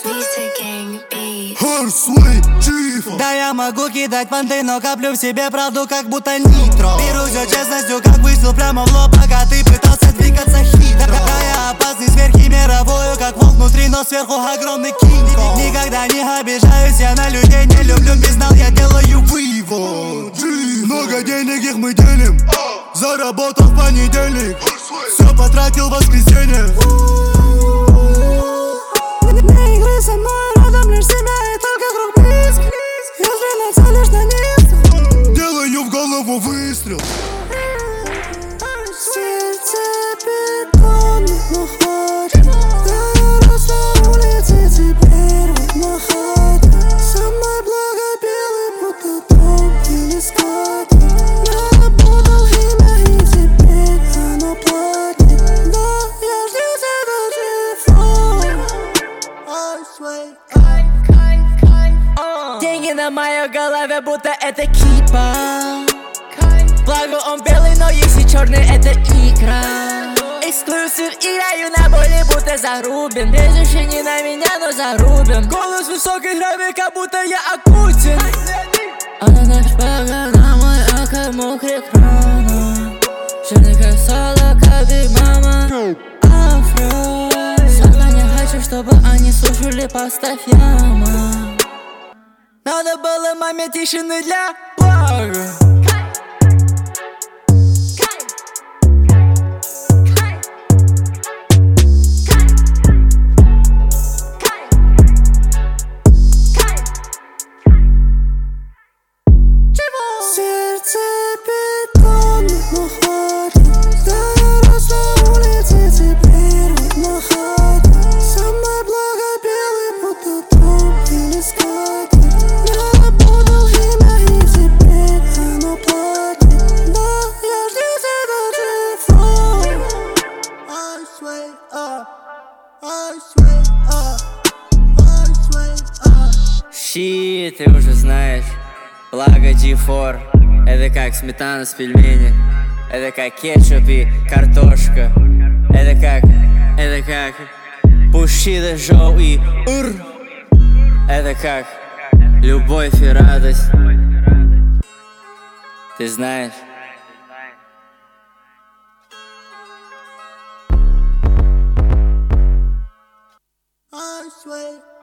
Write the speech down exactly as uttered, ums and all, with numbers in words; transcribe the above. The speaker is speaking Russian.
Да, я могу кидать понты, но коплю в себе правду, как будто нитро. Беру все честностью, как выстрел прямо в лоб, пока ты пытался двигаться хитро. Да, я опасный сверхмировую, как волк внутри, но сверху огромный кинг. Никогда не обижаюсь я на людей, не люблю бездал, я делаю вывод. Много денег их мы делим, заработал в понедельник, все потратил в воскресенье. Не играй со мной, рядом лишь семья и только круг близких. Если нацелишь на них, делаю в голову выстрел. Сердце бетонный, но хватит. Я рос на улице, теперь вот Манхэттен. Со мной благо белый, будто дом или склад. Наработал имя и теперь оно платит. Да, я ждец этого телефона. Деньги на моей голове, будто это кипа. Благо он белый, но если черный, это икра. Эксклюзив, играю на боли, будто зарубен. Бежишь не на меня, но зарубен. Голос высокий, гравий, как будто я Акутин. Она наш шпага на мой акр, мокрый крана. Черный как соло, как Биг Мама. Афро. Сама не хочу, чтобы они слушали, поставь яма. Надо было маме тишины для блага. Сердце бетонный, но хватит. Да, я рос на улице, теперь вот Манхэттен. Самое благо белый, будто дом или склад. Наработал имя и теперь оно платит. Да, я ждец этого телефона. I swear up, I swear up, I swear up. Щи, ты уже знаешь. Благо джи фор, это как сметана с пельмени, это как кетчуп и картошка, это как, это как Bushido Joe и ур, это как любовь и радость, ты знаешь.